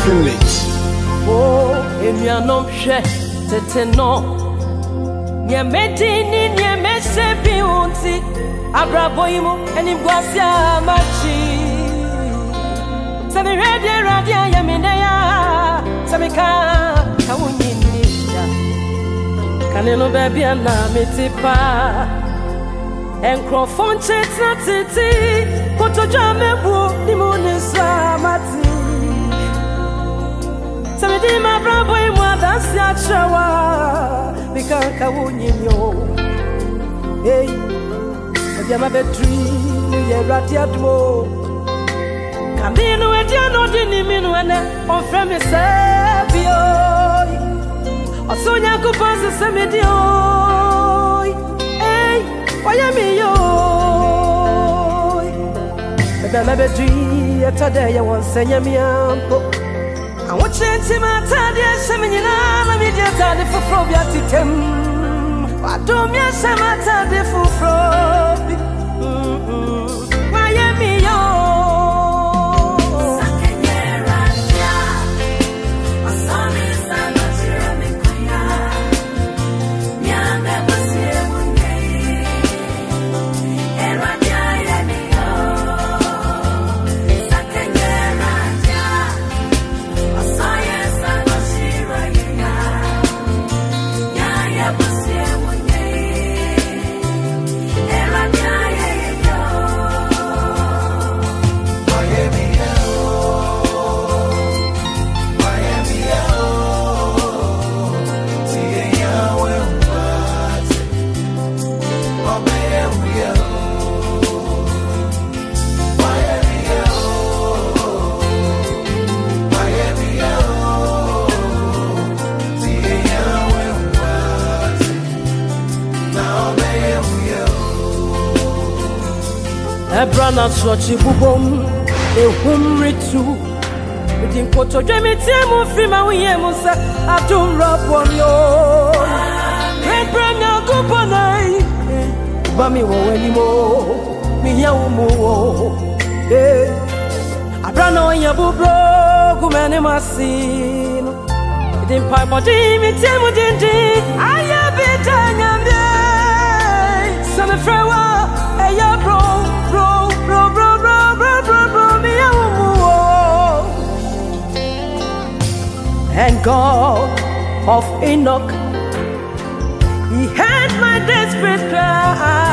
Village. Oh, emianom hwe tete no. Nye medini nye mesebi unti. Abraboyimu enibwasia machi. Sami radia yamineya. Sami kawunyinija. Kaneno baby ana mitipa. Encrofon chetna titi. Kotoja mebu limunisa mati. Samedi ma braboyimu adansi achawa. Bika kawunyinyo. Hey. Yama betri ye ratiadmo Kamino etiano dini minu ene on frame sebio Osonya kupasa semedio Hey, wayami yo Yama betri etade ya wansenya miampo Awuchenti matadi ya semenyina La media tadi fufro biatitem Wadomia semata de fufro Wayemi yo Sakenyera ya Asami sana chira mikuya Nyame basie munye Erwa ya yemi yo Sakenyera ya Asaya sana chira ya Nyaya basie Ebrana sochi bubom ehum ritu Udin koto dwemi tiemu fima uyemu sa Adum rapomyo Ebrana kuponai Bami wawenimo Miya umuwo Abrana wanya bubro Kumene masino Udin paipo dimi tiemu dindi Ayabita nyambye Same frewa Eya bro And God of Enoch, He heard my desperate cry.